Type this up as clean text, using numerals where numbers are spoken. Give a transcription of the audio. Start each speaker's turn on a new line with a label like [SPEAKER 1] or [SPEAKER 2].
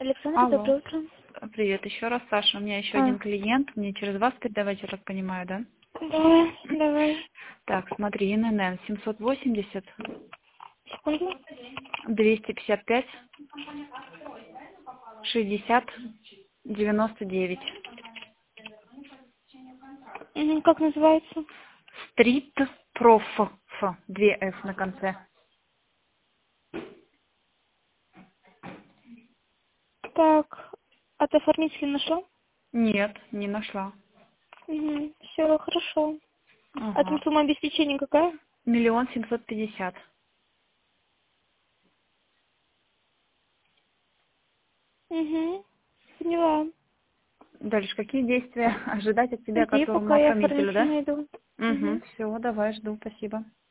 [SPEAKER 1] Александр,
[SPEAKER 2] Алло.
[SPEAKER 1] доброе утро.
[SPEAKER 2] Привет еще раз, Саша. У меня еще
[SPEAKER 1] А,
[SPEAKER 2] один клиент. Мне через вас передавать, я так понимаю, да?
[SPEAKER 1] давай.
[SPEAKER 2] Так, смотри, ИНН 780
[SPEAKER 1] Секунду.
[SPEAKER 2] 255 60 99.
[SPEAKER 1] Как называется?
[SPEAKER 2] Стрит Проф. 2 F на конце.
[SPEAKER 1] Так, от оформителя нашла?
[SPEAKER 2] Нет, не нашла.
[SPEAKER 1] Все, хорошо. А там
[SPEAKER 2] Ага.
[SPEAKER 1] сумма обеспечения какая?
[SPEAKER 2] 1 750 000.
[SPEAKER 1] Поняла.
[SPEAKER 2] Дальше какие действия ожидать от тебя,
[SPEAKER 1] Жди,
[SPEAKER 2] которому
[SPEAKER 1] пока я
[SPEAKER 2] оформителю,
[SPEAKER 1] оформителя
[SPEAKER 2] да?
[SPEAKER 1] найду.
[SPEAKER 2] Угу, все, давай, жду, спасибо.